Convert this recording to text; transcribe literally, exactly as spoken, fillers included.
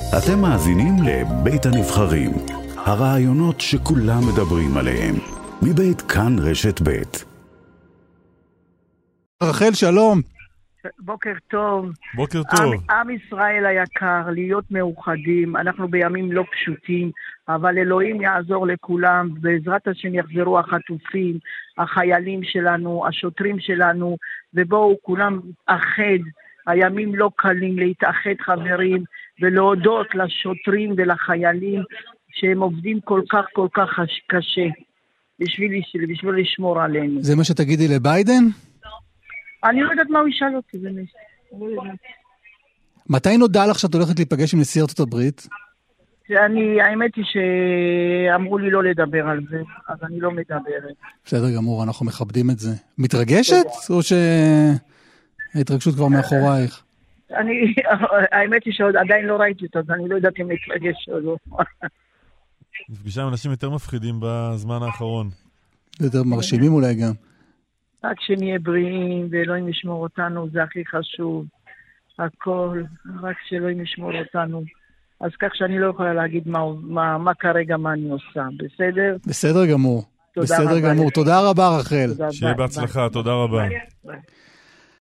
אתם מאזינים לבית הנבחרים, הרעיונות שכולם מדברים עליהם, מבית כאן רשת בית. רחל, שלום. בוקר טוב. בוקר טוב. עם, עם ישראל היקר, להיות מאוחדים, אנחנו בימים לא פשוטים, אבל אלוהים יעזור לכולם, בעזרת השם יחזרו החטופים, החיילים שלנו, השוטרים שלנו, ובואו כולם אחד, הימים לא קלים, להתאחד חברים, ולהודות לשוטרים ולחיילים, שהם עובדים כל כך כל כך קשה, בשביל, בשביל לשמור עלינו. זה מה שתגידי לביידן? אני לא יודעת מה הוא ישאל אותי, זה נשאר. מתי נודע לך שאת הולכת להיפגש עם נשיא ארצות הברית? אני, האמת היא שאמרו לי לא לדבר על זה, אז אני לא מדברת. בסדר גמור, אנחנו מכבדים את זה. מתרגשת? או שההתרגשות כבר מאחורייך? אני, האמת היא שעדיין לא ראיתי אותו, אז אני לא יודעת אם להתרגש או לא. נפגשה עם אנשים יותר מפחידים בזמן האחרון. יותר מרשימים אולי גם. רק שנהיה בריאים ואלוהים ישמור אותנו, זה הכי חשוב. הכל, רק שאלוהים ישמור אותנו. אז כך שאני לא יכולה להגיד מה, מה, מה כרגע, מה אני עושה. בסדר? בסדר גמור. בסדר גמור. תודה רבה, רחל. שיהיה בהצלחה, תודה רבה. ביי.